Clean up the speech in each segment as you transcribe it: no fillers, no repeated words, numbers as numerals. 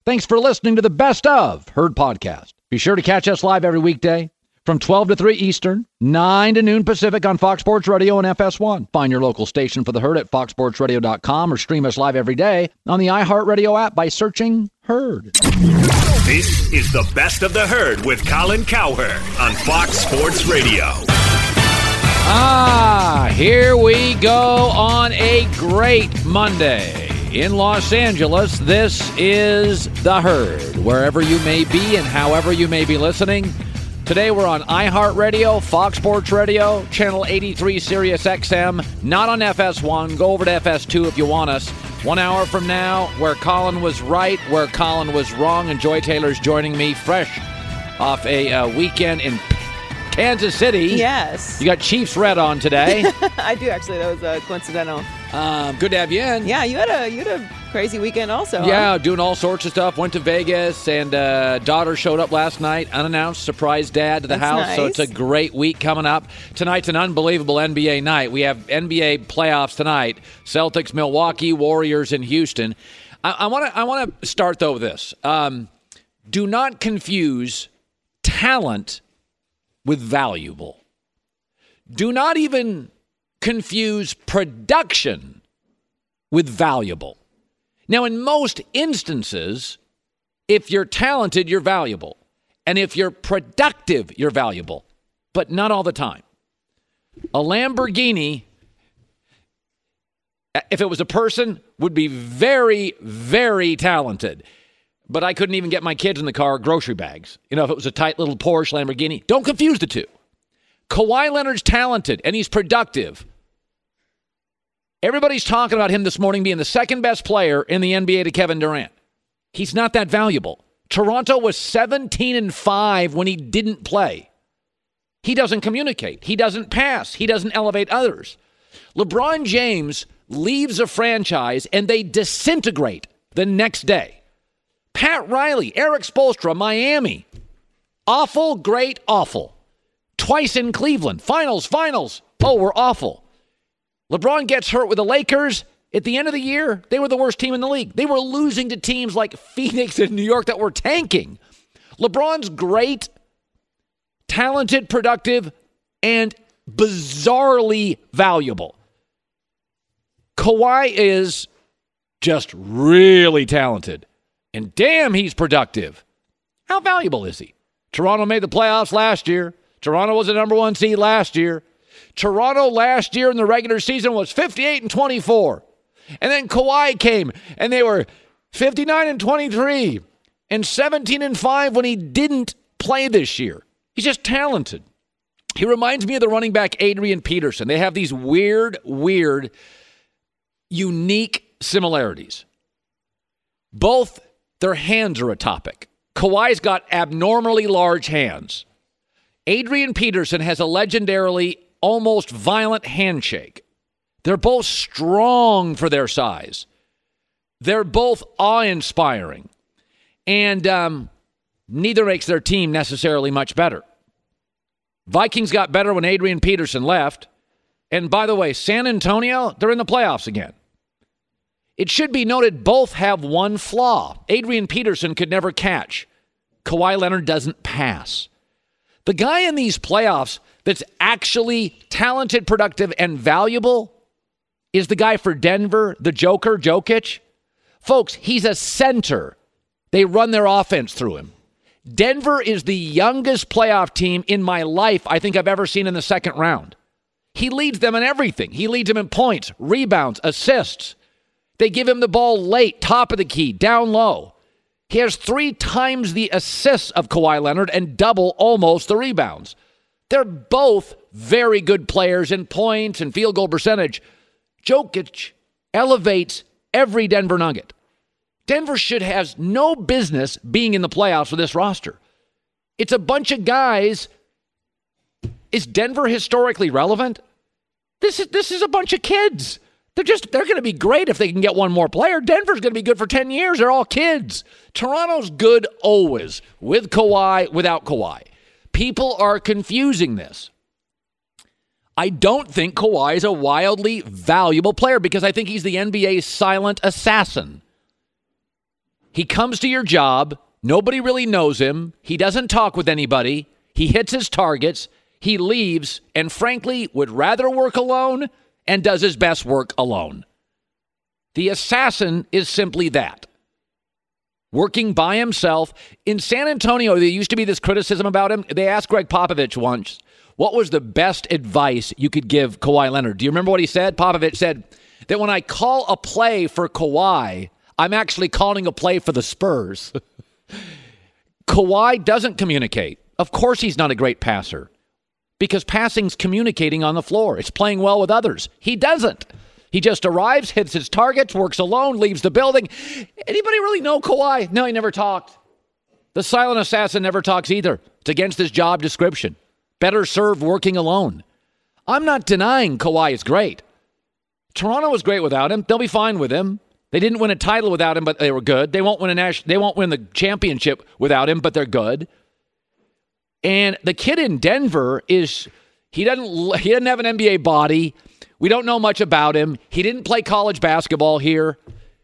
Thanks for listening to the Best of Herd podcast. Be sure to catch us live every weekday from 12 to 3 Eastern, 9 to noon Pacific on Fox Sports Radio and FS1. Find your local station for the Herd at foxsportsradio.com or stream us live every day on the iHeartRadio app by searching Herd. This is the Best of the Herd with Colin Cowherd on Fox Sports Radio. Here we go on a great Monday in Los Angeles. This is the Herd, wherever you may be and however you may be listening. Today we're on iHeartRadio, Fox Sports Radio, Channel 83 Sirius XM, not on FS1. Go over to FS2 if you want us. 1 hour from now, where Colin was right, where Colin was wrong, and Joy Taylor's joining me fresh off a weekend in Kansas City. Yes. You got Chiefs red on today. I do, actually. That was coincidental. Good to have you in. Yeah, you had a crazy weekend also. Yeah, huh? doing all sorts of stuff. Went to Vegas, and daughter showed up last night, unannounced, surprise dad to the house. Nice. So it's a great week coming up. Tonight's an unbelievable NBA night. We have NBA playoffs tonight. Celtics, Milwaukee, Warriors in Houston. I want to start, though, with this. Do not confuse talent with valuable. Do not even confuse production with valuable. Now, in most instances, if you're talented, you're valuable. And if you're productive, you're valuable. But not all the time. A Lamborghini, if it was a person, would be very, very talented. But I couldn't even get my kids in the car grocery bags. You know, if it was a tight little Porsche Lamborghini. Don't confuse the two. Kawhi Leonard's talented, and he's productive. Everybody's talking about him this morning being the second best player in the NBA to Kevin Durant. He's not that valuable. Toronto was 17-5 when he didn't play. He doesn't communicate. He doesn't pass. He doesn't elevate others. LeBron James leaves a franchise, and they disintegrate the next day. Pat Riley, Eric Spoelstra, Miami. Awful, great, awful. Twice in Cleveland. Finals. Oh, we're awful. LeBron gets hurt with the Lakers. At the end of the year, they were the worst team in the league. They were losing to teams like Phoenix and New York that were tanking. LeBron's great, talented, productive, and bizarrely valuable. Kawhi is just really talented. And damn, he's productive. How valuable is he? Toronto made the playoffs last year. Toronto was the number 1 seed last year. Toronto last year in the regular season was 58-24. And then Kawhi came, and they were 59-23 and 17-5 when he didn't play this year. He's just talented. He reminds me of the running back Adrian Peterson. They have these weird, unique similarities. Both their hands are a topic. Kawhi's got abnormally large hands. Adrian Peterson has a legendarily almost violent handshake. They're both strong for their size. They're both awe-inspiring. And neither makes their team necessarily much better. Vikings got better when Adrian Peterson left. And by the way, San Antonio, they're in the playoffs again. It should be noted both have one flaw. Adrian Peterson could never catch. Kawhi Leonard doesn't pass. The guy in these playoffs that's actually talented, productive, and valuable is the guy for Denver, the Joker, Jokic. Folks, he's a center. They run their offense through him. Denver is the youngest playoff team in my life I think I've ever seen in the second round. He leads them in everything. He leads them in points, rebounds, assists. They give him the ball late, top of the key, down low. He has 3 times the assists of Kawhi Leonard and double almost the rebounds. They're both very good players in points and field goal percentage. Jokic elevates every Denver Nugget. Denver should have no business being in the playoffs with this roster. It's a bunch of guys. Is Denver historically relevant? This is a bunch of kids. They're going to be great if they can get one more player. Denver's going to be good for 10 years. They're all kids. Toronto's good always, with Kawhi, without Kawhi. People are confusing this. I don't think Kawhi is a wildly valuable player because I think he's the NBA's silent assassin. He comes to your job. Nobody really knows him. He doesn't talk with anybody. He hits his targets. He leaves and, frankly, would rather work alone and does his best work alone. The assassin is simply that. Working by himself. In San Antonio, there used to be this criticism about him. They asked Greg Popovich once, what was the best advice you could give Kawhi Leonard? Do you remember what he said? Popovich said that when I call a play for Kawhi, I'm actually calling a play for the Spurs. Kawhi doesn't communicate. Of course he's not a great passer because passing's communicating on the floor. It's playing well with others. He doesn't. He just arrives, hits his targets, works alone, leaves the building. Anybody really know Kawhi? No, he never talked. The silent assassin never talks either. It's against his job description. Better served working alone. I'm not denying Kawhi is great. Toronto was great without him. They'll be fine with him. They didn't win a title without him, but they were good. They won't win the championship without him, but they're good. And the kid in Denver he doesn't have an NBA body. We don't know much about him. He didn't play college basketball here.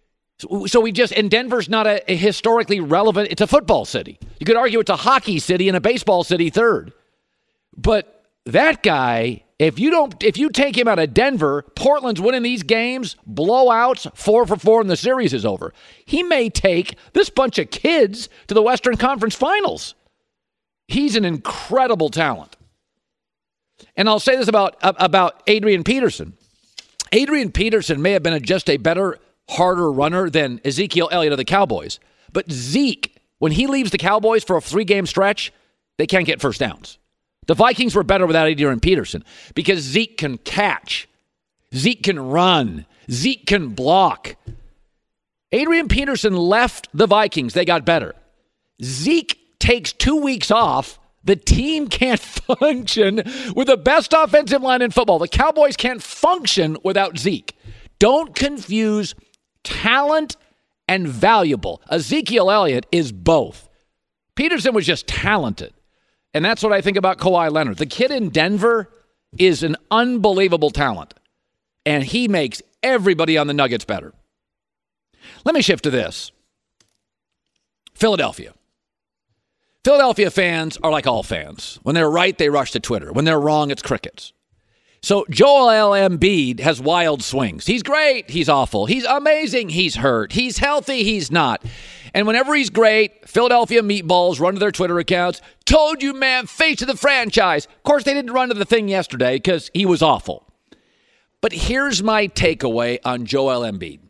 And Denver's not a historically relevant, it's a football city. You could argue it's a hockey city and a baseball city third. But that guy, if you take him out of Denver, Portland's winning these games, blowouts, 4-for-4, and the series is over. He may take this bunch of kids to the Western Conference Finals. He's an incredible talent. And I'll say this about Adrian Peterson. Adrian Peterson may have been just a better, harder runner than Ezekiel Elliott of the Cowboys. But Zeke, when he leaves the Cowboys for a 3-game stretch, they can't get first downs. The Vikings were better without Adrian Peterson because Zeke can catch. Zeke can run. Zeke can block. Adrian Peterson left the Vikings. They got better. Zeke takes 2 weeks off. The team can't function with the best offensive line in football. The Cowboys can't function without Zeke. Don't confuse talent and valuable. Ezekiel Elliott is both. Peterson was just talented. And that's what I think about Kawhi Leonard. The kid in Denver is an unbelievable talent. And he makes everybody on the Nuggets better. Let me shift to this. Philadelphia. Philadelphia fans are like all fans. When they're right, they rush to Twitter. When they're wrong, it's crickets. So Joel Embiid has wild swings. He's great. He's awful. He's amazing. He's hurt. He's healthy. He's not. And whenever he's great, Philadelphia meatballs run to their Twitter accounts. Told you, man, face of the franchise. Of course, they didn't run to the thing yesterday because he was awful. But here's my takeaway on Joel Embiid.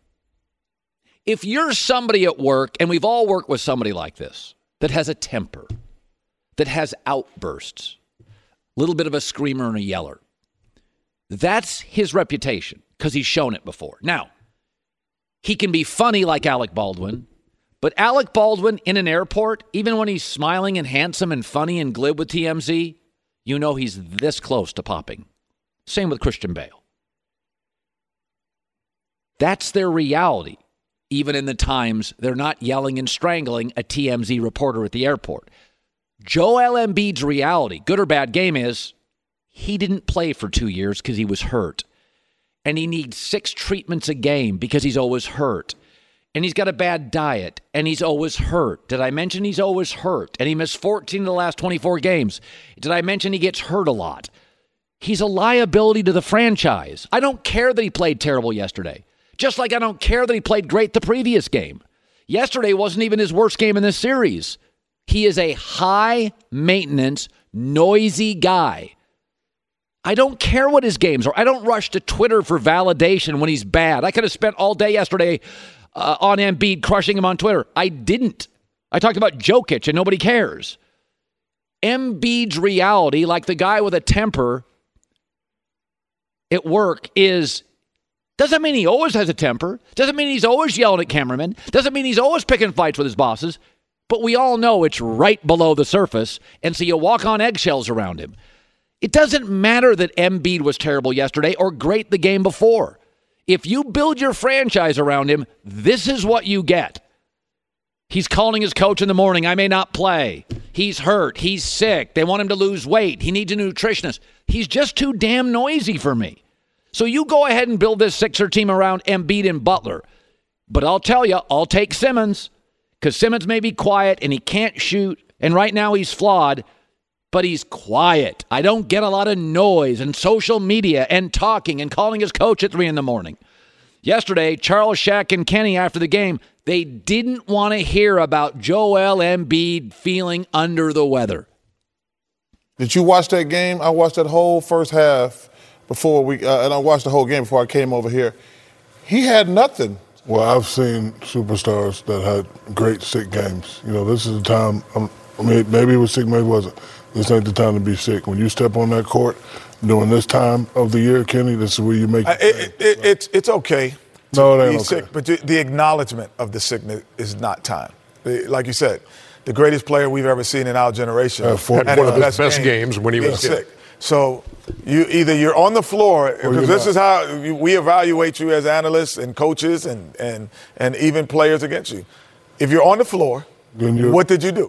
If you're somebody at work, and we've all worked with somebody like this, that has a temper, that has outbursts, a little bit of a screamer and a yeller. That's his reputation because he's shown it before. Now, he can be funny like Alec Baldwin, but Alec Baldwin in an airport, even when he's smiling and handsome and funny and glib with TMZ, you know he's this close to popping. Same with Christian Bale. That's their reality. Even in the times they're not yelling and strangling a TMZ reporter at the airport. Joel Embiid's reality, good or bad game, is he didn't play for 2 years because he was hurt. And he needs 6 treatments a game because he's always hurt. And he's got a bad diet, and he's always hurt. Did I mention he's always hurt? And he missed 14 of the last 24 games. Did I mention he gets hurt a lot? He's a liability to the franchise. I don't care that he played terrible yesterday. Just like I don't care that he played great the previous game. Yesterday wasn't even his worst game in this series. He is a high-maintenance, noisy guy. I don't care what his games are. I don't rush to Twitter for validation when he's bad. I could have spent all day yesterday on Embiid crushing him on Twitter. I didn't. I talked about Jokic and nobody cares. Embiid's reality, like the guy with a temper at work, doesn't mean he always has a temper. Doesn't mean he's always yelling at cameramen. Doesn't mean he's always picking fights with his bosses. But we all know it's right below the surface, and so you walk on eggshells around him. It doesn't matter that Embiid was terrible yesterday or great the game before. If you build your franchise around him, this is what you get. He's calling his coach in the morning, I may not play. He's hurt. He's sick. They want him to lose weight. He needs a nutritionist. He's just too damn noisy for me. So you go ahead and build this Sixer team around Embiid and Butler. But I'll tell you, I'll take Simmons Because Simmons may be quiet and he can't shoot, and right now he's flawed, but he's quiet. I don't get a lot of noise and social media and talking and calling his coach at 3 a.m. Yesterday, Charles, Shaq, and Kenny after the game, they didn't want to hear about Joel Embiid feeling under the weather. Did you watch that game? I watched that whole first half and I watched the whole game before I came over here. He had nothing. Well, I've seen superstars that had great sick games. You know, this is the time. Maybe it was sick, maybe it wasn't. This ain't the time to be sick. When you step on that court during this time of the year, Kenny, this is where you make it's okay. No, it ain't okay. Sick, but the acknowledgement of the sickness is not time. Like you said, the greatest player we've ever seen in our generation. One of his best games when he was sick. So you're on the floor, because this is how we evaluate you as analysts and coaches and even players against you. If you're on the floor, what did you do?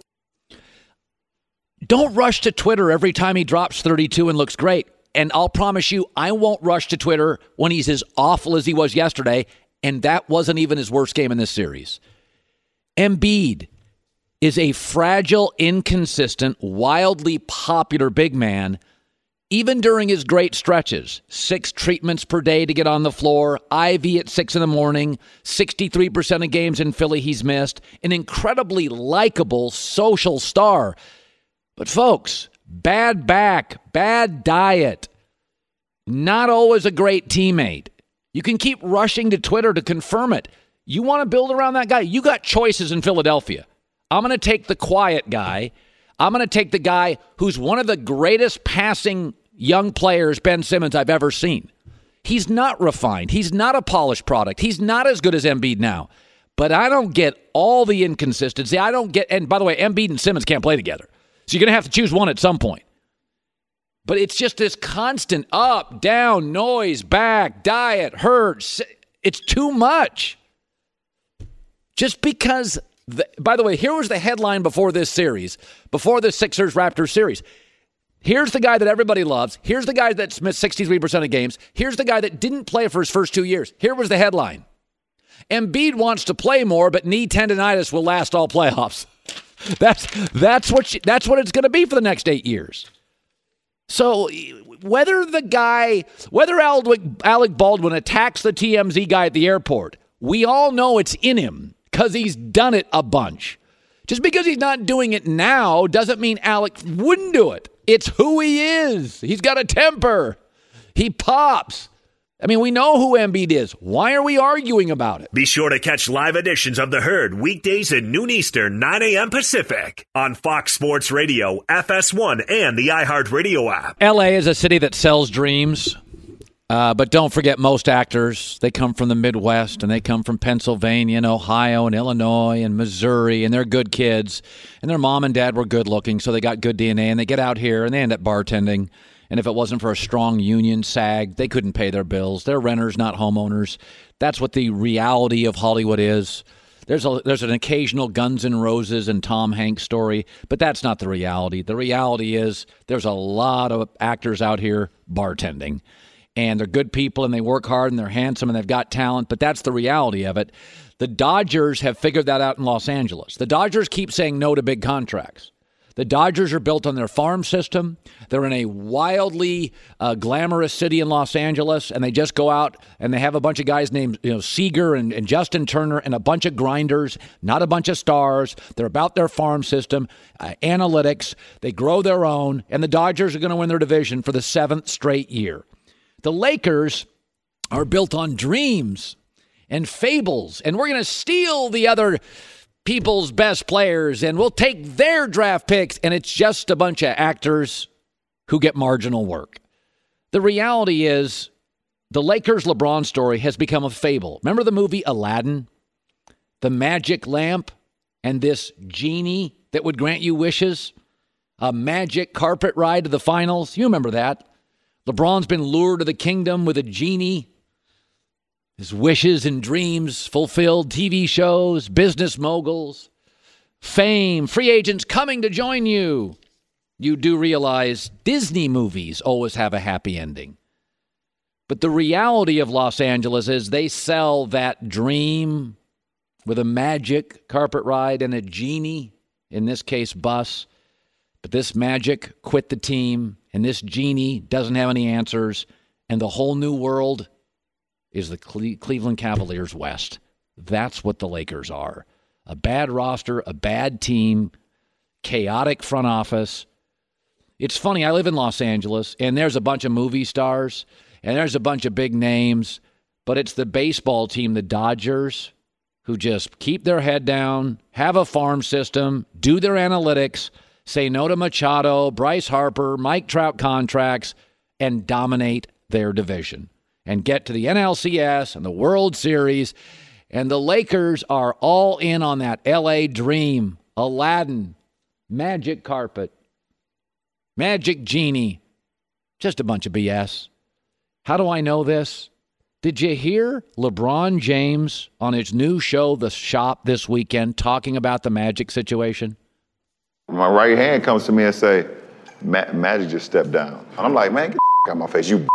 Don't rush to Twitter every time he drops 32 and looks great. And I'll promise you, I won't rush to Twitter when he's as awful as he was yesterday, and that wasn't even his worst game in this series. Embiid is a fragile, inconsistent, wildly popular big man, even during his great stretches. 6 treatments per day to get on the floor, IV at 6 a.m, 63% of games in Philly he's missed, an incredibly likable social star. But folks, bad back, bad diet, not always a great teammate. You can keep rushing to Twitter to confirm it. You want to build around that guy? You got choices in Philadelphia. I'm going to take the quiet guy. I'm going to take the guy who's one of the greatest passing young players, Ben Simmons, I've ever seen. He's not refined. He's not a polished product. He's not as good as Embiid now. But I don't get all the inconsistency. I don't get, and by the way, Embiid and Simmons can't play together. So you're going to have to choose one at some point. But it's just this constant up, down, noise, back, diet, hurt. It's too much. Just because, by the way, here was the headline before this series, before the Sixers-Raptors series. Here's the guy that everybody loves. Here's the guy that's missed 63% of games. Here's the guy that didn't play for his first 2 years. Here was the headline. Embiid wants to play more, but knee tendonitis will last all playoffs. That's what it's going to be for the next 8 years. So whether Alec Baldwin attacks the TMZ guy at the airport, we all know it's in him because he's done it a bunch. Just because he's not doing it now doesn't mean Alec wouldn't do it. It's who he is. He's got a temper. He pops. I mean, we know who Embiid is. Why are we arguing about it? Be sure to catch live editions of The Herd weekdays at noon Eastern, 9 a.m. Pacific on Fox Sports Radio, FS1, and the iHeartRadio app. L.A. is a city that sells dreams, but don't forget most actors, they come from the Midwest, and they come from Pennsylvania and Ohio and Illinois and Missouri, and they're good kids, and their mom and dad were good looking, so they got good DNA, and they get out here, and they end up bartending. And if it wasn't for a strong union, SAG, they couldn't pay their bills. They're renters, not homeowners. That's what the reality of Hollywood is. There's an occasional Guns N' Roses and Tom Hanks story, but that's not the reality. The reality is there's a lot of actors out here bartending. And they're good people, and they work hard, and they're handsome, and they've got talent, but that's the reality of it. The Dodgers have figured that out in Los Angeles. The Dodgers keep saying no to big contracts. The Dodgers are built on their farm system. They're in a wildly glamorous city in Los Angeles, and they just go out and they have a bunch of guys named Seager and Justin Turner and a bunch of grinders, not a bunch of stars. They're about their farm system, analytics. They grow their own, and the Dodgers are going to win their division for the 7th straight year. The Lakers are built on dreams and fables, and we're going to steal the other people's best players, and we'll take their draft picks, and it's just a bunch of actors who get marginal work. The reality is the Lakers LeBron story has become a fable. Remember the movie Aladdin? The magic lamp and this genie that would grant you wishes? A magic carpet ride to the finals? You remember that. LeBron's been lured to the kingdom with a genie. His wishes and dreams fulfilled, TV shows, business moguls, fame, free agents coming to join you. You do realize Disney movies always have a happy ending. But the reality of Los Angeles is they sell that dream with a Magic carpet ride and a Genie, in this case bus. But this Magic quit the team, and this Genie doesn't have any answers, and the whole new world is the Cleveland Cavaliers West. That's what the Lakers are. A bad roster, a bad team, chaotic front office. It's funny, I live in Los Angeles, and there's a bunch of movie stars, and there's a bunch of big names, but it's the baseball team, the Dodgers, who just keep their head down, have a farm system, do their analytics, say no to Machado, Bryce Harper, Mike Trout contracts, and dominate their division and get to the NLCS and the World Series. And the Lakers are all in on that L.A. dream, Aladdin, Magic carpet, Magic Genie, just a bunch of BS. How do I know this? Did you hear LeBron James on his new show, The Shop, this weekend, talking about the Magic situation? My right hand comes to me and say, Magic just stepped down. And I'm like, man, get the out of my face, you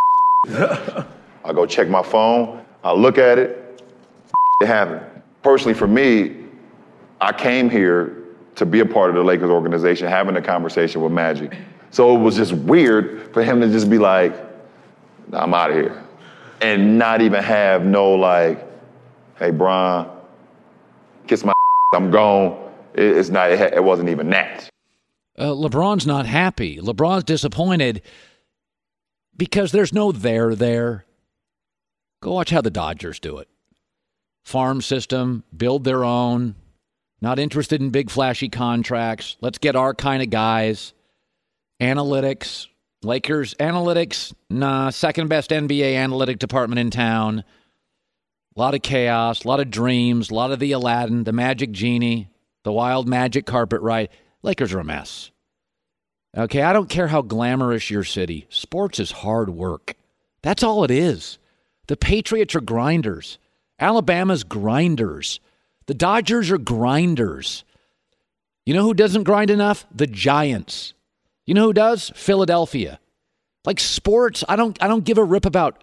I go check my phone, I look at it, it happened. Personally, for me, I came here to be a part of the Lakers organization, having a conversation with Magic. So it was just weird for him to just be like, nah, I'm out of here. And not even have no like, hey, Bron, kiss my I'm gone. It wasn't even that. LeBron's not happy. LeBron's disappointed because there's no there. Go watch how the Dodgers do it. Farm system, build their own, not interested in big flashy contracts. Let's get our kind of guys. Analytics, Lakers analytics, nah, second best NBA analytic department in town. A lot of chaos, a lot of dreams, a lot of the Aladdin, the Magic Genie, the wild Magic carpet ride. Lakers are a mess. Okay, I don't care how glamorous your city. Sports is hard work. That's all it is. The Patriots are grinders. Alabama's grinders. The Dodgers are grinders. You know who doesn't grind enough? The Giants. You know who does? Philadelphia. Like sports, I don't give a rip about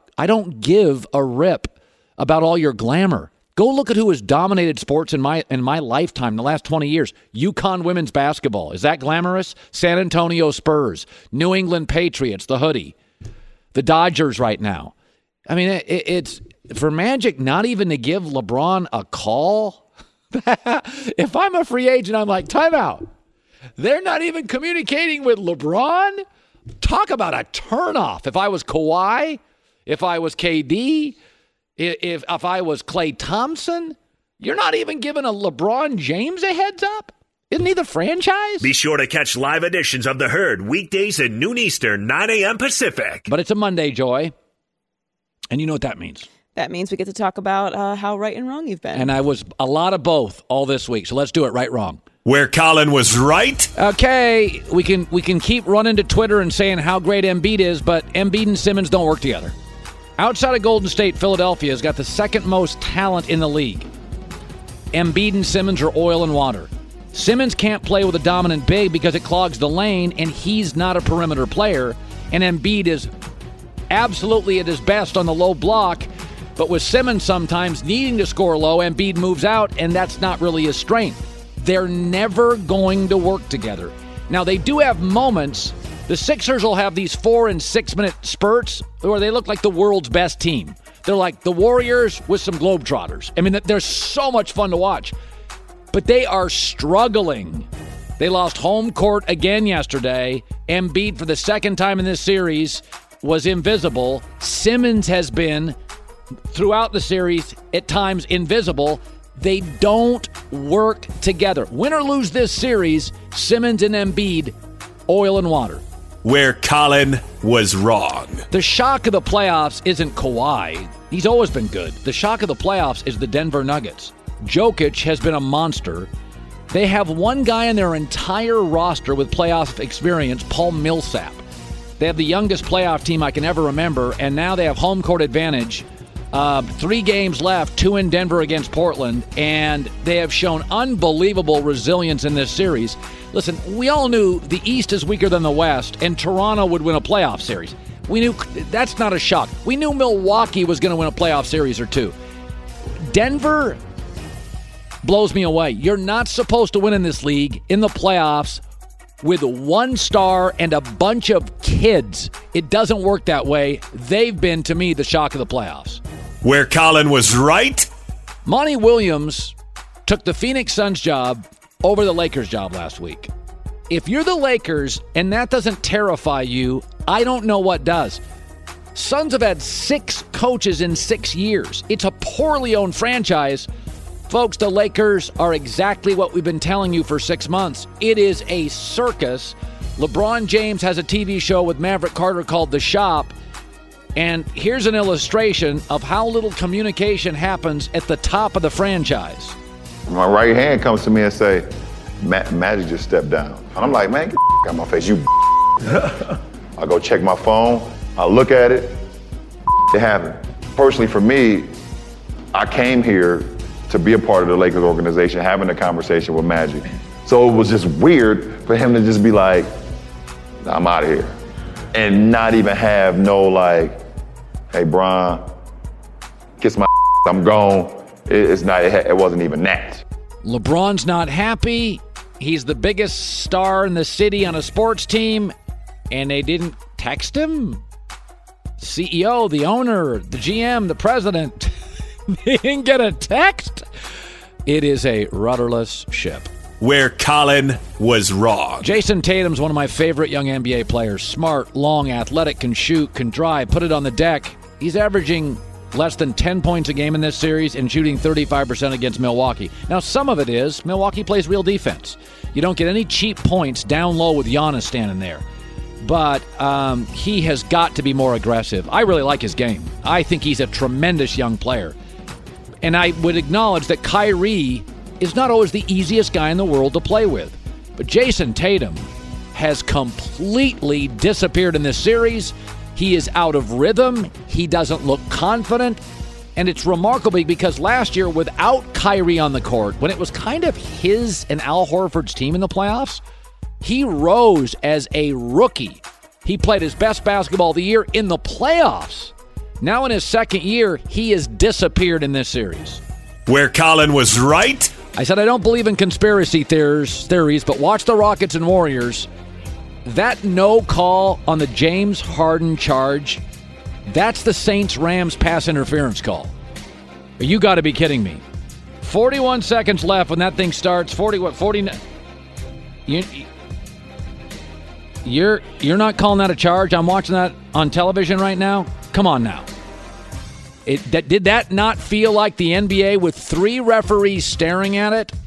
all your glamour. Go look at who has dominated sports in my lifetime, the last 20 years. UConn women's basketball. Is that glamorous? San Antonio Spurs, New England Patriots, the hoodie. The Dodgers right now. I mean, it's for Magic not even to give LeBron a call. If I'm a free agent, I'm like, timeout. They're not even communicating with LeBron? Talk about a turnoff. If I was Kawhi, if I was KD, if I was Klay Thompson, you're not even giving a LeBron James a heads up? Isn't he the franchise? Be sure to catch live editions of The Herd weekdays at noon Eastern, 9 a.m. Pacific. But it's a Monday, Joy. And you know what that means. That means we get to talk about how right and wrong you've been. And I was a lot of both all this week. So let's do it right, wrong. Where Colin was right. Okay, we can keep running to Twitter and saying how great Embiid is, but Embiid and Simmons don't work together. Outside of Golden State, Philadelphia has got the second most talent in the league. Embiid and Simmons are oil and water. Simmons can't play with a dominant big because it clogs the lane, and he's not a perimeter player. And Embiid is absolutely at his best on the low block, but with Simmons sometimes needing to score low, Embiid moves out, and that's not really his strength. They're never going to work together. Now, they do have moments. The Sixers will have these 4- and 6-minute spurts where they look like the world's best team. They're like the Warriors with some Globetrotters. I mean, they're so much fun to watch. But they are struggling. They lost home court again yesterday. Embiid, for the second time in this series, was invisible. Simmons has been, throughout the series, at times invisible. They don't work together. Win or lose this series, Simmons and Embiid, oil and water. Where Colin was wrong. The shock of the playoffs isn't Kawhi. He's always been good. The shock of the playoffs is the Denver Nuggets. Jokic has been a monster. They have one guy in their entire roster with playoff experience, Paul Millsap. They have the youngest playoff team I can ever remember, and now they have home court advantage. 3 games left, 2 in Denver against Portland, and they have shown unbelievable resilience in this series. Listen, we all knew the East is weaker than the West, and Toronto would win a playoff series. We knew that's not a shock. We knew Milwaukee was going to win a playoff series or two. Denver, blows me away. You're not supposed to win in this league, in the playoffs, with one star and a bunch of kids. It doesn't work that way. They've been, to me, the shock of the playoffs. Where Colin was right? Monty Williams took the Phoenix Suns job over the Lakers job last week. If you're the Lakers and that doesn't terrify you, I don't know what does. Suns have had 6 coaches in 6 years. It's a poorly owned franchise. Folks, the Lakers are exactly what we've been telling you for 6 months. It is a circus. LeBron James has a TV show with Maverick Carter called The Shop. And here's an illustration of how little communication happens at the top of the franchise. My right hand comes to me and say, Magic just stepped down. And I'm like, man, get the out my face, you I go check my phone, I look at it, it happened. Personally for me, I came here to be a part of the Lakers organization, having a conversation with Magic. So it was just weird for him to just be like, I'm out of here. And not even have no like, hey, Bron, kiss my I'm gone. It wasn't even that. LeBron's not happy. He's the biggest star in the city on a sports team, and they didn't text him? CEO, the owner, the GM, the president, they didn't get a text? It is a rudderless ship. Where Colin was wrong. Jason Tatum's one of my favorite young NBA players. Smart, long, athletic, can shoot, can drive, put it on the deck. He's averaging less than 10 points a game in this series and shooting 35% against Milwaukee. Now, some of it is Milwaukee plays real defense. You don't get any cheap points down low with Giannis standing there. But he has got to be more aggressive. I really like his game. I think he's a tremendous young player. And I would acknowledge that Kyrie is not always the easiest guy in the world to play with. But Jason Tatum has completely disappeared in this series. He is out of rhythm. He doesn't look confident. And it's remarkable because last year, without Kyrie on the court, when it was kind of his and Al Horford's team in the playoffs, he rose as a rookie. He played his best basketball of the year in the playoffs. Now in his second year, he has disappeared in this series. Where Colin was right? I said I don't believe in conspiracy theories, but watch the Rockets and Warriors. That no call on the James Harden charge, that's the Saints-Rams pass interference call. You got to be kidding me. 41 seconds left when that thing starts. 49. You're not calling that a charge? I'm watching that on television right now. Come on now. Did that not feel like the NBA with 3 referees staring at it?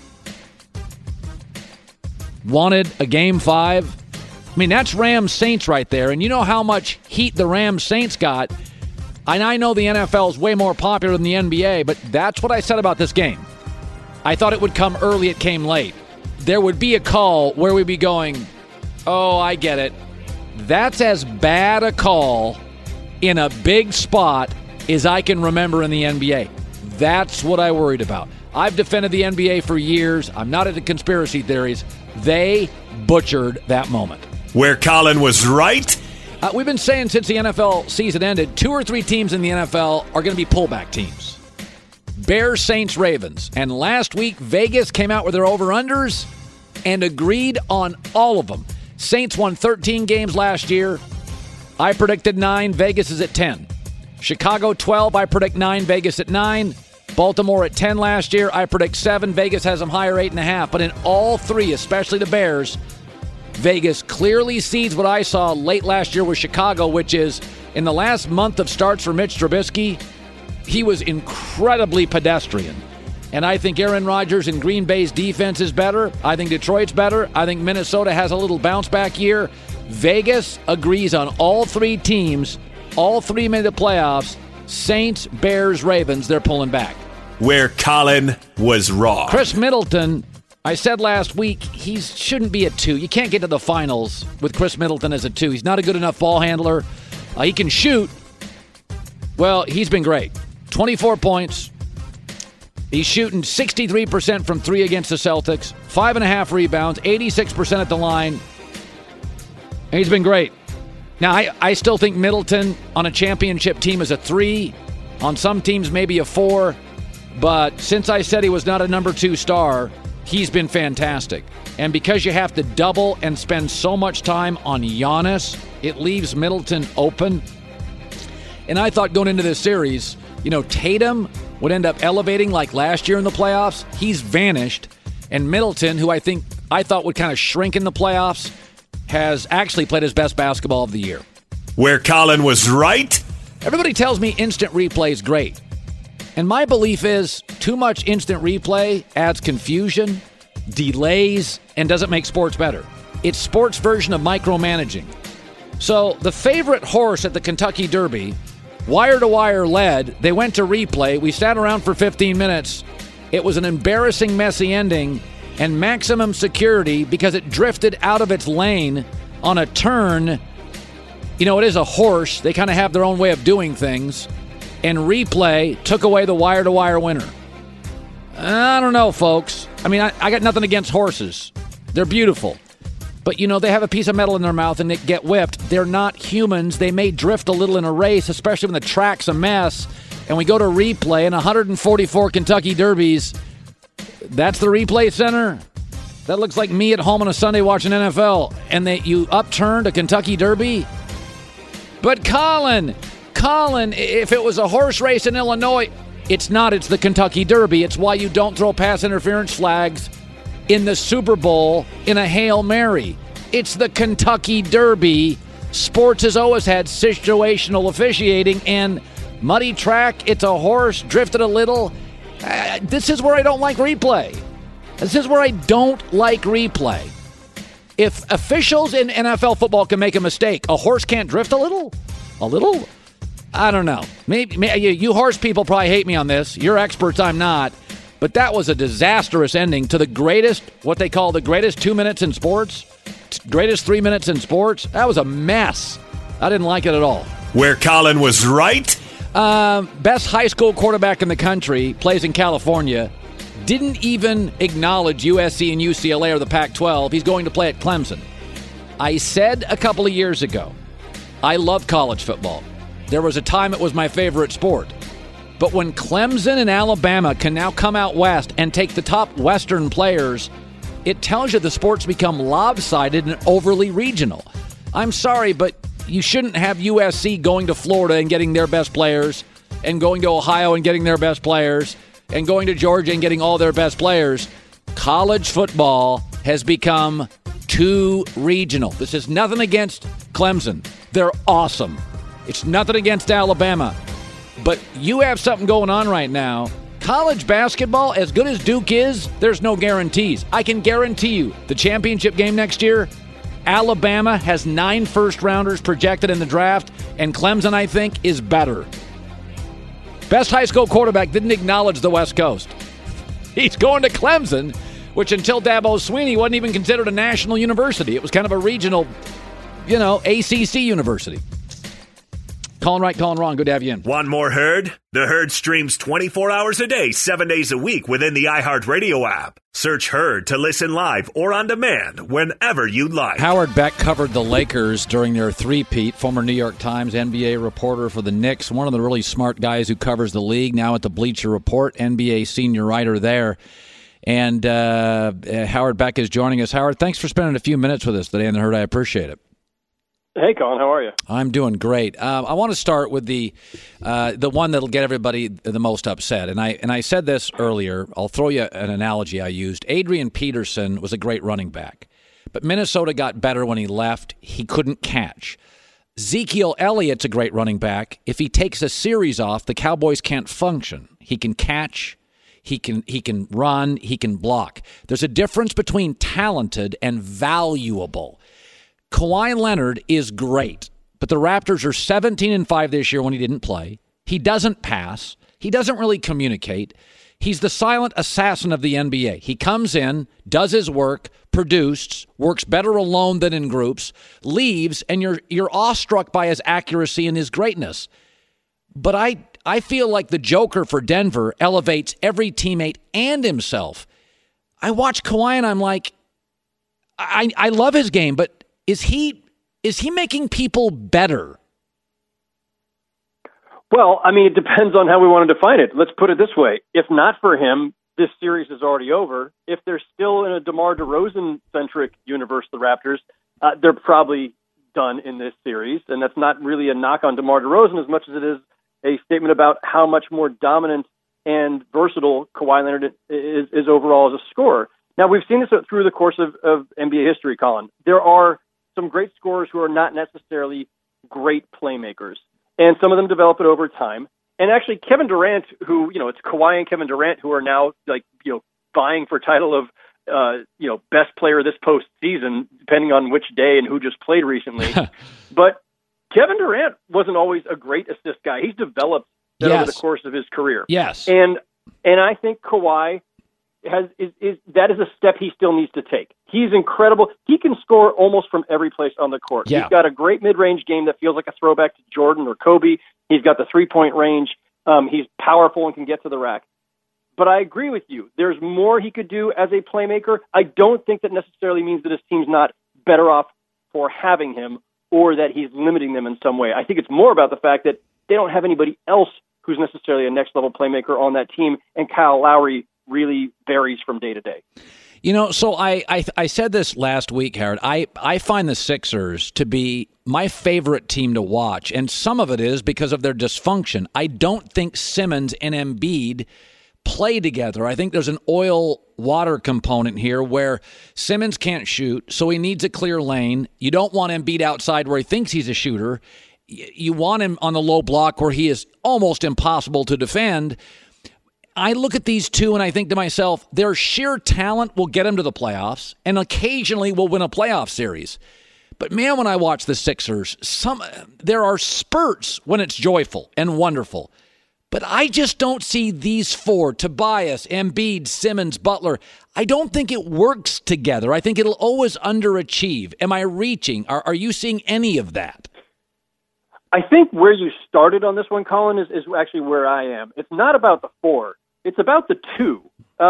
Wanted a Game 5? I mean, that's Rams-Saints right there. And you know how much heat the Rams-Saints got. And I know the NFL is way more popular than the NBA, but that's what I said about this game. I thought it would come early. It came late. There would be a call where we'd be going, oh, I get it. That's as bad a call in a big spot as I can remember in the NBA. That's what I worried about. I've defended the NBA for years. I'm not into conspiracy theories. They butchered that moment. Where Colin was right? We've been saying since the NFL season ended, 2 or 3 teams in the NFL are going to be pullback teams. Bears, Saints, Ravens. And last week, Vegas came out with their over-unders and agreed on all of them. Saints won 13 games last year. I predicted 9. Vegas is at 10. Chicago 12. I predict 9. Vegas at 9. Baltimore at 10 last year. I predict 7. Vegas has them higher, 8.5. But in all 3, especially the Bears, Vegas clearly sees what I saw late last year with Chicago, which is in the last month of starts for Mitch Trubisky, he was incredibly pedestrian. And I think Aaron Rodgers and Green Bay's defense is better. I think Detroit's better. I think Minnesota has a little bounce-back year. Vegas agrees on all 3 teams. All 3 made the playoffs. Saints, Bears, Ravens, they're pulling back. Where Colin was wrong. Chris Middleton, I said last week, he shouldn't be a 2. You can't get to the finals with Chris Middleton as a 2. He's not a good enough ball handler. He can shoot. Well, he's been great. 24 points. He's shooting 63% from 3 against the Celtics. 5.5 rebounds. 86% at the line. And he's been great. Now, I still think Middleton on a championship team is a 3. On some teams, maybe a 4. But since I said he was not a number 2 star, he's been fantastic. And because you have to double and spend so much time on Giannis, it leaves Middleton open. And I thought going into this series, Tatum would end up elevating like last year in the playoffs. He's vanished. And Middleton, who I thought would kind of shrink in the playoffs, has actually played his best basketball of the year. Where Colin was right? Everybody tells me instant replay is great. And my belief is too much instant replay adds confusion, delays, and doesn't make sports better. It's sports' version of micromanaging. So the favorite horse at the Kentucky Derby, wire-to-wire led, they went to replay. We sat around for 15 minutes. It was an embarrassing, messy ending and maximum security because it drifted out of its lane on a turn. It is a horse. They kind of have their own way of doing things. And replay took away the wire-to-wire winner. I don't know, folks. I mean, I got nothing against horses. They're beautiful. But, they have a piece of metal in their mouth and they get whipped. They're not humans. They may drift a little in a race, especially when the track's a mess. And we go to replay in 144 Kentucky Derbies. That's the replay center? That looks like me at home on a Sunday watching NFL. And you upturned a Kentucky Derby? But Colin, if it was a horse race in Illinois, it's not. It's the Kentucky Derby. It's why you don't throw pass interference flags in the Super Bowl in a Hail Mary. It's the Kentucky Derby. Sports has always had situational officiating and muddy track. It's a horse, drifted a little. This is where I don't like replay. This is where I don't like replay. If officials in NFL football can make a mistake, a horse can't drift a little? A little? I don't know. Maybe you horse people probably hate me on this. You're experts, I'm not. But that was a disastrous ending to the greatest, what they call the greatest 2 minutes in sports, greatest 3 minutes in sports. That was a mess. I didn't like it at all. Where Colin was right? Best high school quarterback in the country, plays in California. Didn't even acknowledge USC and UCLA or the Pac-12. He's going to play at Clemson. I said a couple of years ago, I love college football. There was a time it was my favorite sport. But when Clemson and Alabama can now come out west and take the top Western players, it tells you the sport's become lopsided and overly regional. I'm sorry, but you shouldn't have USC going to Florida and getting their best players, and going to Ohio and getting their best players, and going to Georgia and getting all their best players. College football has become too regional. This is nothing against Clemson. They're awesome. It's nothing against Alabama. But you have something going on right now. College basketball, as good as Duke is, there's no guarantees. I can guarantee you the championship game next year, Alabama has 9 first-rounders projected in the draft, and Clemson, I think, is better. Best high school quarterback didn't acknowledge the West Coast. He's going to Clemson, which until Dabo Swinney wasn't even considered a national university. It was kind of a regional, ACC university. Calling right, calling wrong. Good to have you in. Want more Herd? The Herd streams 24 hours a day, 7 days a week within the iHeartRadio app. Search Herd to listen live or on demand whenever you'd like. Howard Beck covered the Lakers during their three-peat, former New York Times NBA reporter for the Knicks, one of the really smart guys who covers the league, now at the Bleacher Report, NBA senior writer there. And Howard Beck is joining us. Howard, thanks for spending a few minutes with us today on the Herd. I appreciate it. Hey, Colin, how are you? I'm doing great. I want to start with the one that'll get everybody the most upset. And I said this earlier. I'll throw you an analogy I used. Adrian Peterson was a great running back, but Minnesota got better when he left. He couldn't catch. Ezekiel Elliott's a great running back. If he takes a series off, the Cowboys can't function. He can catch. He can run. He can block. There's a difference between talented and valuable. Kawhi Leonard is great, but the Raptors are 17-5 this year when he didn't play. He doesn't pass. He doesn't really communicate. He's the silent assassin of the NBA. He comes in, does his work, produced, works better alone than in groups, leaves, and you're awestruck by his accuracy and his greatness. But I feel like the Joker for Denver elevates every teammate and himself. I watch Kawhi and I'm like, I love his game, but is he making people better? Well, I mean, it depends on how we want to define it. Let's put it this way. If not for him, this series is already over. If they're still in a DeMar DeRozan-centric universe, the Raptors, they're probably done in this series. And that's not really a knock on DeMar DeRozan as much as it is a statement about how much more dominant and versatile Kawhi Leonard is overall as a scorer. Now, we've seen this through the course of NBA history, Colin. There are some great scorers who are not necessarily great playmakers, and some of them develop it over time. And actually, Kevin Durant, who, it's Kawhi and Kevin Durant who are now, vying for title of, best player this postseason, depending on which day and who just played recently. But Kevin Durant wasn't always a great assist guy. He's developed that over the course of his career. Yes. And I think Kawhi that is a step he still needs to take. He's incredible. He can score almost from every place on the court. Yeah. He's got a great mid-range game that feels like a throwback to Jordan or Kobe. He's got the three-point range. He's powerful and can get to the rack. But I agree with you. There's more he could do as a playmaker. I don't think that necessarily means that his team's not better off for having him or that he's limiting them in some way. I think it's more about the fact that they don't have anybody else who's necessarily a next-level playmaker on that team, and Kyle Lowry really varies from day to day. So I said this last week, Harold. I find the Sixers to be my favorite team to watch, and some of it is because of their dysfunction. I don't think Simmons and Embiid play together. I think there's an oil-water component here where Simmons can't shoot, so he needs a clear lane. You don't want Embiid outside where he thinks he's a shooter. You want him on the low block where he is almost impossible to defend. I look at these two and I think to myself, their sheer talent will get them to the playoffs and occasionally will win a playoff series. But man, when I watch the Sixers, there are spurts when it's joyful and wonderful. But I just don't see these four, Tobias, Embiid, Simmons, Butler. I don't think it works together. I think it'll always underachieve. Am I reaching? Are you seeing any of that? I think where you started on this one, Colin, is actually where I am. It's not about the four. It's about the two.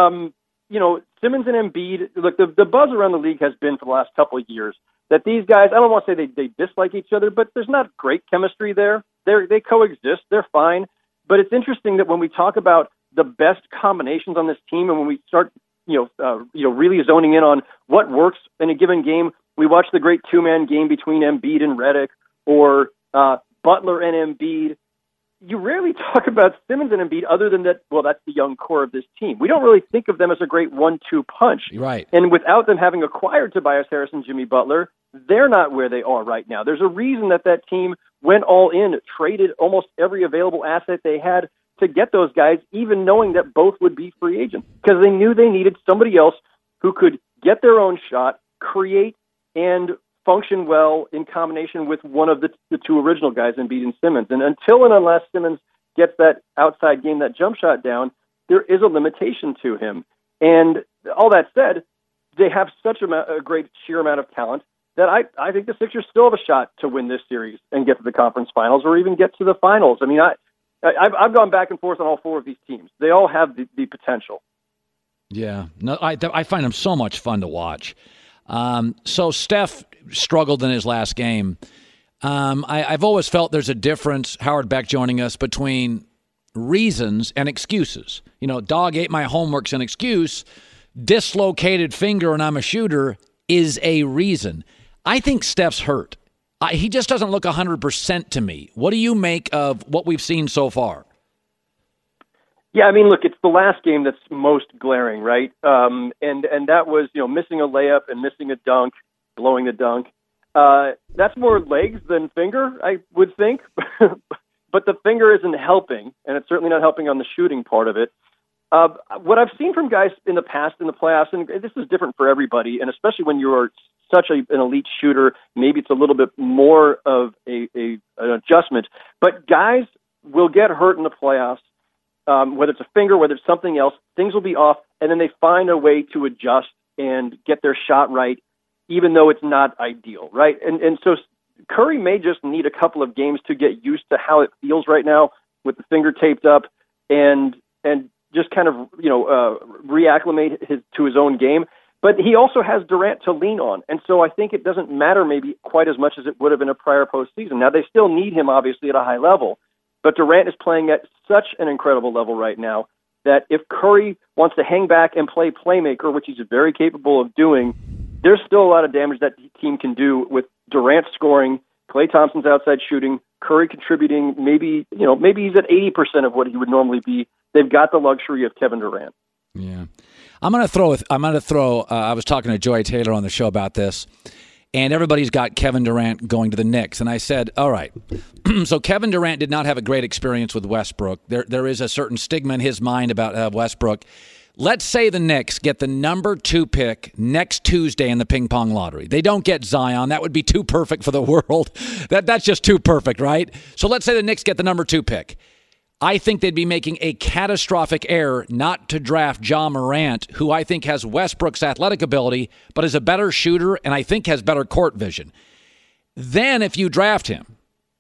Simmons and Embiid, look, the buzz around the league has been for the last couple of years that these guys, I don't want to say they dislike each other, but there's not great chemistry there. They coexist. They're fine. But it's interesting that when we talk about the best combinations on this team and when we start, really zoning in on what works in a given game, we watch the great two-man game between Embiid and Redick or Butler and Embiid. You rarely talk about Simmons and Embiid other than that, well, that's the young core of this team. We don't really think of them as a great 1-2 punch. Right. And without them having acquired Tobias Harris and Jimmy Butler, they're not where they are right now. There's a reason that team went all in, traded almost every available asset they had to get those guys, even knowing that both would be free agents, because they knew they needed somebody else who could get their own shot, create, and function well in combination with one of the two original guys, Embiid and Simmons. And until and unless Simmons gets that outside game, that jump shot down, there is a limitation to him. And all that said, they have such a great sheer amount of talent that I think the Sixers still have a shot to win this series and get to the conference finals or even get to the finals. I mean, I've gone back and forth on all four of these teams. They all have the potential. Yeah. No, I find them so much fun to watch. So Steph struggled in his last game. I've always felt there's a difference, Howard Beck joining us, between reasons and excuses. Dog ate my homework's an excuse. Dislocated finger and I'm a shooter is a reason. I think Steph's hurt. He just doesn't look 100% to me. What do you make of what we've seen so far? Yeah, I mean, look, it's the last game that's most glaring, right? And that was, missing a layup and missing a dunk, blowing the dunk. That's more legs than finger, I would think. But the finger isn't helping, and it's certainly not helping on the shooting part of it. What I've seen from guys in the past in the playoffs, and this is different for everybody, and especially when you're such an elite shooter, maybe it's a little bit more of an adjustment. But guys will get hurt in the playoffs, whether it's a finger, whether it's something else, things will be off, and then they find a way to adjust and get their shot right, even though it's not ideal, right? And so Curry may just need a couple of games to get used to how it feels right now with the finger taped up and just kind of, reacclimate to his own game. But he also has Durant to lean on. And so I think it doesn't matter maybe quite as much as it would have in a prior postseason. Now, they still need him, obviously, at a high level. But Durant is playing at such an incredible level right now that if Curry wants to hang back and play playmaker, which he's very capable of doing, there's still a lot of damage that the team can do with Durant scoring, Klay Thompson's outside shooting, Curry contributing. Maybe he's at 80% of what he would normally be. They've got the luxury of Kevin Durant. Yeah, I'm going to throw. I was talking to Joy Taylor on the show about this, and everybody's got Kevin Durant going to the Knicks, and I said, all right. So Kevin Durant did not have a great experience with Westbrook. There is a certain stigma in his mind about Westbrook. Let's say the Knicks get the number 2 pick next Tuesday in the ping pong lottery. They don't get Zion. That would be too perfect for the world. That's just too perfect, right? So let's say the Knicks get the number 2 pick. I think they'd be making a catastrophic error not to draft Ja Morant, who I think has Westbrook's athletic ability, but is a better shooter and I think has better court vision. Then if you draft him,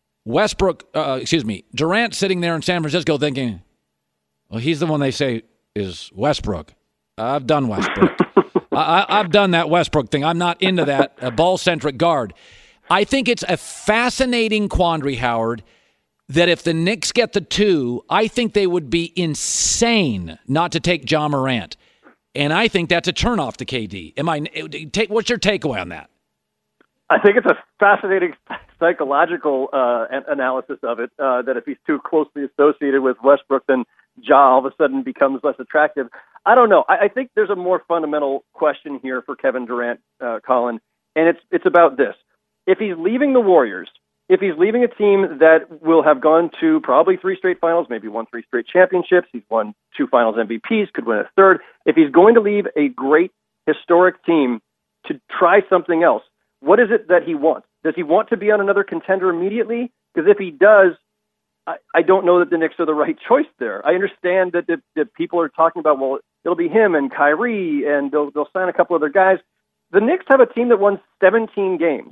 Durant sitting there in San Francisco thinking, well, he's the one they say is Westbrook. I've done Westbrook. I've done that Westbrook thing. I'm not into that ball-centric guard. I think it's a fascinating quandary, Howard, that if the Knicks get the 2, I think they would be insane not to take Ja Morant. And I think that's a turnoff to KD. What's your takeaway on that? I think it's a fascinating psychological analysis of it, that if he's too closely associated with Westbrook, then Ja all of a sudden becomes less attractive. I don't know. I think there's a more fundamental question here for Kevin Durant, Colin, and it's about this. If he's leaving the Warriors, if he's leaving a team that will have gone to probably 3 straight finals, maybe won 3 straight championships, he's won 2 finals MVPs, could win a 3rd. If he's going to leave a great historic team to try something else, what is it that he wants? Does he want to be on another contender immediately? Because if he does, I don't know that the Knicks are the right choice there. I understand that people are talking about, well, it'll be him and Kyrie, and they'll sign a couple other guys. The Knicks have a team that won 17 games.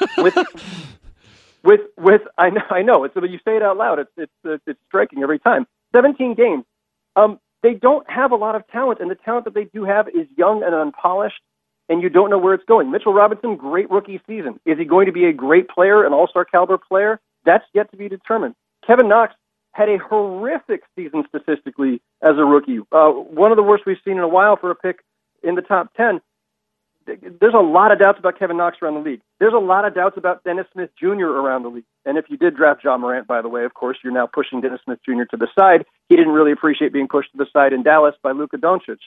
with I know it's, you say it out loud. It's striking every time. 17 games. They don't have a lot of talent, and the talent that they do have is young and unpolished, and you don't know where it's going. Mitchell Robinson, great rookie season. Is he going to be a great player, an all-star caliber player? That's yet to be determined. Kevin Knox had a horrific season statistically as a rookie. One of the worst we've seen in a while for a pick in the top 10. There's a lot of doubts about Kevin Knox around the league. There's a lot of doubts about Dennis Smith Jr. around the league. And if you did draft Ja Morant, by the way, of course, you're now pushing Dennis Smith Jr. to the side. He didn't really appreciate being pushed to the side in Dallas by Luka Doncic.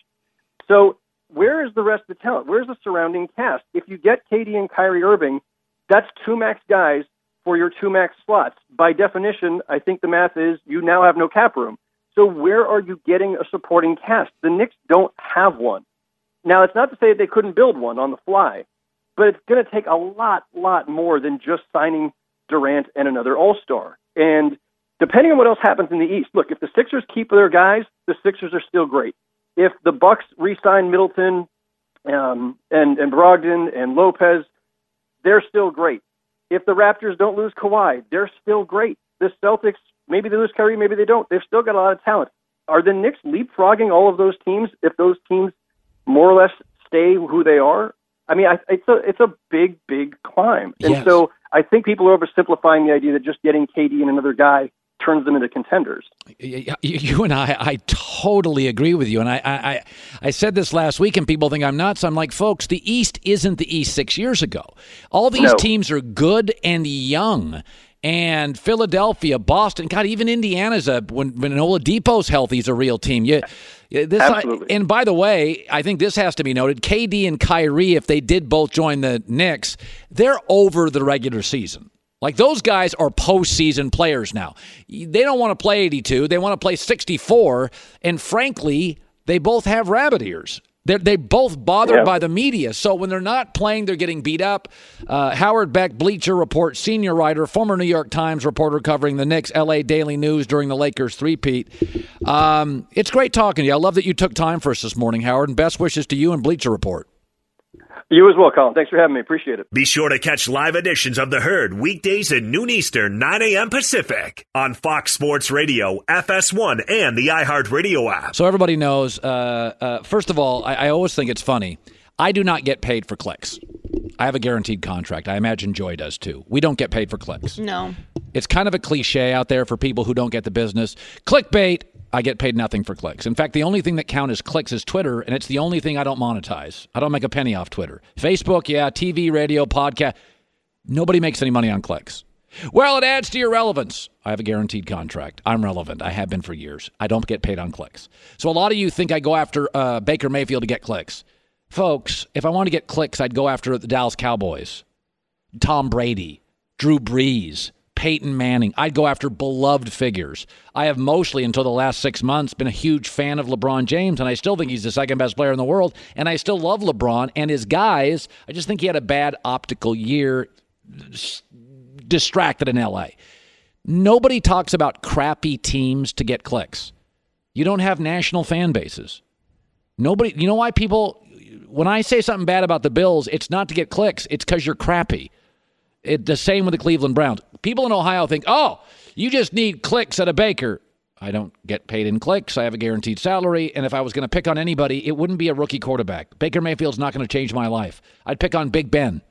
So where is the rest of the talent? Where's the surrounding cast? If you get KD and Kyrie Irving, that's 2 max guys for your 2 max slots. By definition, I think the math is you now have no cap room. So where are you getting a supporting cast? The Knicks don't have one. Now, it's not to say that they couldn't build one on the fly, but it's going to take a lot more than just signing Durant and another All-Star. And depending on what else happens in the East, look, if the Sixers keep their guys, the Sixers are still great. If the Bucks re-sign Middleton and Brogdon and Lopez, they're still great. If the Raptors don't lose Kawhi, they're still great. The Celtics, maybe they lose Kyrie, maybe they don't. They've still got a lot of talent. Are the Knicks leapfrogging all of those teams if those teams more or less stay who they are? I mean, it's a big climb. And yes. So I think people are oversimplifying the idea that just getting KD and another guy turns them into contenders. You and I totally agree with you. And I said this last week, and people think I'm nuts. I'm like, folks, the East isn't the East 6 years ago. All these teams are good and young. And Philadelphia, Boston, God, even Indiana's when Oladipo's healthy, is a real team. Absolutely. And by the way, I think this has to be noted. KD and Kyrie, if they did both join the Knicks, they're over the regular season. Like, those guys are postseason players now. They don't want to play 82. They want to play 64. And frankly, they both have rabbit ears. They both bothered by the media. So when they're not playing, they're getting beat up. Howard Beck, Bleacher Report, senior writer, former New York Times reporter covering the Knicks, LA Daily News during the Lakers three-peat. It's great talking to you. I love that you took time for us this morning, Howard, and best wishes to you and Bleacher Report. You as well, Colin. Thanks for having me. Appreciate it. Be sure to catch live editions of The Herd weekdays at noon Eastern, 9 a.m. Pacific on Fox Sports Radio, FS1, and the iHeartRadio app. So everybody knows, first of all, I always think it's funny. I do not get paid for clicks. I have a guaranteed contract. I imagine Joy does too. We don't get paid for clicks. No. It's kind of a cliche out there for people who don't get the business. Clickbait, I get paid nothing for clicks. In fact, the only thing that counts as clicks is Twitter, and it's the only thing I don't monetize. I don't make a penny off Twitter. Facebook, yeah, TV, radio, podcast. Nobody makes any money on clicks. Well, it adds to your relevance. I have a guaranteed contract. I'm relevant. I have been for years. I don't get paid on clicks. So a lot of you think I go after Baker Mayfield to get clicks. Folks, if I want to get clicks, I'd go after the Dallas Cowboys, Tom Brady, Drew Brees, Peyton Manning. I'd go after beloved figures. I have mostly, until the last 6 months, been a huge fan of LeBron James, and I still think he's the second best player in the world, and I still love LeBron and his guys. I just think he had a bad optical year, distracted in L.A. Nobody talks about crappy teams to get clicks. You don't have national fan bases. Nobody. You know why people, when I say something bad about the Bills, it's not to get clicks. It's because you're crappy. The same with the Cleveland Browns. People in Ohio think, oh, you just need clicks at a Baker. I don't get paid in clicks. I have a guaranteed salary. And if I was going to pick on anybody, it wouldn't be a rookie quarterback. Baker Mayfield's not going to change my life. I'd pick on Big Ben.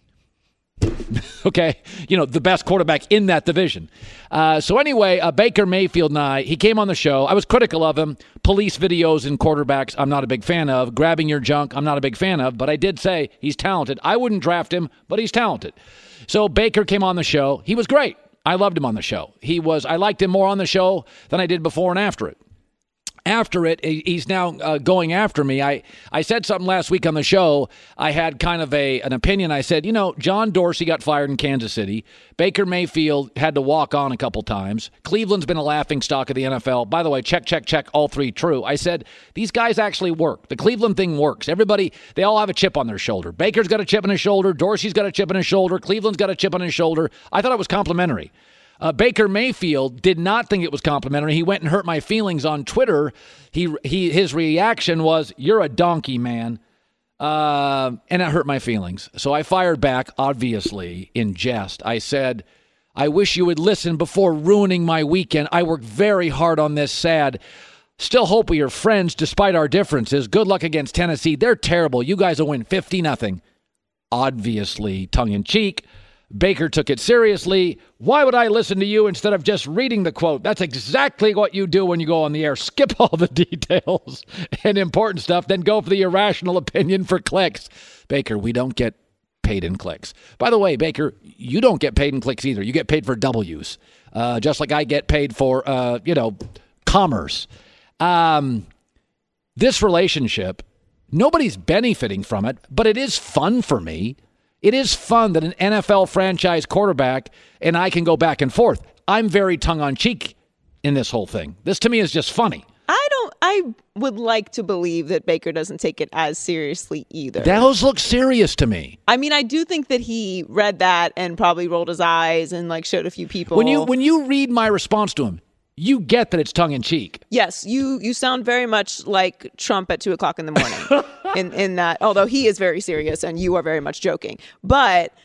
Okay, the best quarterback in that division. So anyway, Baker Mayfield and he came on the show. I was critical of him. Police videos and quarterbacks, I'm not a big fan of. Grabbing your junk, I'm not a big fan of. But I did say he's talented. I wouldn't draft him, but he's talented. So Baker came on the show. He was great. I loved him on the show. I liked him more on the show than I did before and after it. After it, he's now going after me. I said something last week on the show. I had kind of an opinion. I said, John Dorsey got fired in Kansas City. Baker Mayfield had to walk on a couple times. Cleveland's been a laughingstock of the NFL. By the way, check, all three true. I said, these guys actually work. The Cleveland thing works. Everybody, they all have a chip on their shoulder. Baker's got a chip on his shoulder. Dorsey's got a chip on his shoulder. Cleveland's got a chip on his shoulder. I thought it was complimentary. Baker Mayfield did not think it was complimentary. He went and hurt my feelings on Twitter. His reaction was, "You're a donkey, man," and it hurt my feelings. So I fired back, obviously in jest. I said, "I wish you would listen before ruining my weekend. I worked very hard on this. Sad. Still hope we are friends despite our differences. Good luck against Tennessee. They're terrible. You guys will win 50-0. Obviously, tongue in cheek. Baker took it seriously. Why would I listen to you instead of just reading the quote? That's exactly what you do when you go on the air. Skip all the details and important stuff, then go for the irrational opinion for clicks. Baker, we don't get paid in clicks. By the way, Baker, you don't get paid in clicks either. You get paid for W's, just like I get paid for, commerce. This relationship, nobody's benefiting from it, but it is fun for me. It is fun that an NFL franchise quarterback and I can go back and forth. I'm very tongue-in-cheek in this whole thing. This, to me, is just funny. I would like to believe that Baker doesn't take it as seriously either. Those look serious to me. I mean, I do think that he read that and probably rolled his eyes and showed a few people. When you read my response to him, you get that it's tongue-in-cheek. Yes, you sound very much like Trump at 2:00 in the morning in that, although he is very serious and you are very much joking. But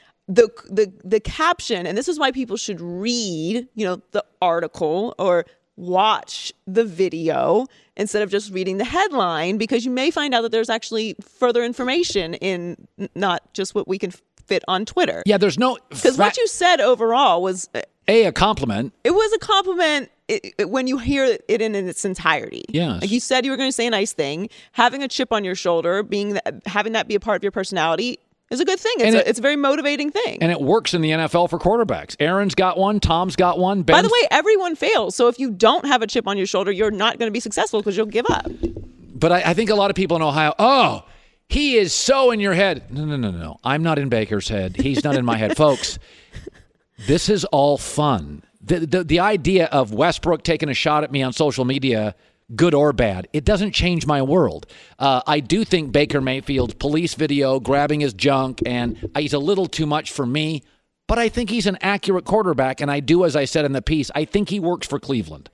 the caption, and this is why people should read, the article or watch the video instead of just reading the headline, because you may find out that there's actually further information in not just what we can fit on Twitter. Yeah, there's no... Because what you said overall was... A compliment. It was a compliment when you hear it in its entirety. Yes. Like you said you were going to say a nice thing. Having a chip on your shoulder, having that be a part of your personality is a good thing. It's a very motivating thing. And it works in the NFL for quarterbacks. Aaron's got one. Tom's got one. By the way, everyone fails. So if you don't have a chip on your shoulder, you're not going to be successful because you'll give up. But I think a lot of people in Ohio, he is so in your head. No. I'm not in Baker's head. He's not in my head. Folks, this is all fun. The idea of Westbrook taking a shot at me on social media, good or bad, it doesn't change my world. I do think Baker Mayfield's police video, grabbing his junk, and he's a little too much for me, but I think he's an accurate quarterback, and I do, as I said in the piece, I think he works for Cleveland.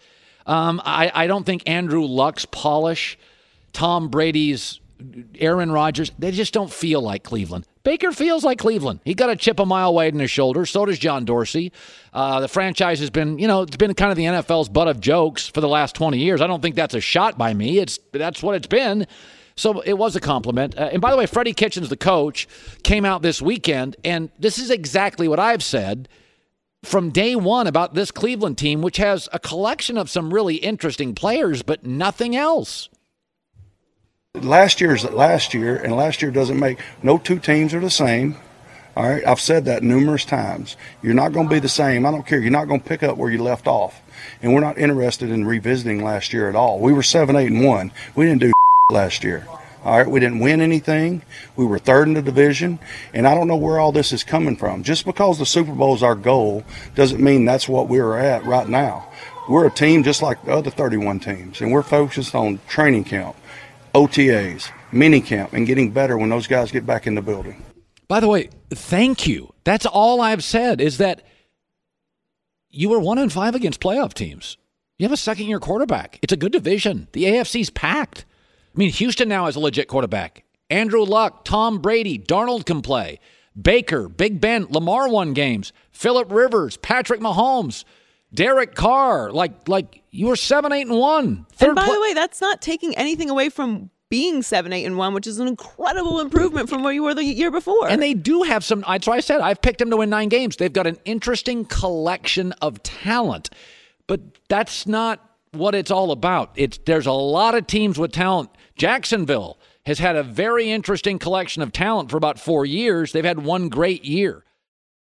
I don't think Andrew Luck's polish, Tom Brady's, Aaron Rodgers, they just don't feel like Cleveland. Baker feels like Cleveland. He got a chip a mile wide in his shoulder. So does John Dorsey. The franchise has been, it's been kind of the NFL's butt of jokes for the last 20 years. I don't think that's a shot by me. That's what it's been. So it was a compliment. And by the way, Freddie Kitchens, the coach, came out this weekend, and this is exactly what I've said. from day one about this Cleveland team, which has a collection of some really interesting players, but nothing else. Last year is last year, and last year doesn't make – no two teams are the same. All right, I've said that numerous times. You're not going to be the same. I don't care. You're not going to pick up where you left off. And we're not interested in revisiting last year at all. We were 7-8-1. We didn't do last year. All right, we didn't win anything. We were third in the division, and I don't know where all this is coming from. Just because the Super Bowl is our goal doesn't mean that's what we're at right now. We're a team just like the other 31 teams, and we're focused on training camp, OTAs, mini camp, and getting better when those guys get back in the building. By the way, thank you. That's all I've said is that you were 1-5 against playoff teams. You have a second-year quarterback. It's a good division. The AFC's packed. I mean, Houston now has a legit quarterback. Andrew Luck, Tom Brady, Darnold can play. Baker, Big Ben, Lamar won games. Phillip Rivers, Patrick Mahomes, Derek Carr. Like you were 7-8-1. And by the way, that's not taking anything away from being 7-8-1, which is an incredible improvement from where you were the year before. And they do have some. That's why I said I've picked them to win 9 games. They've got an interesting collection of talent, but that's not what it's all about. There's a lot of teams with talent. Jacksonville has had a very interesting collection of talent for about 4 years. They've had one great year.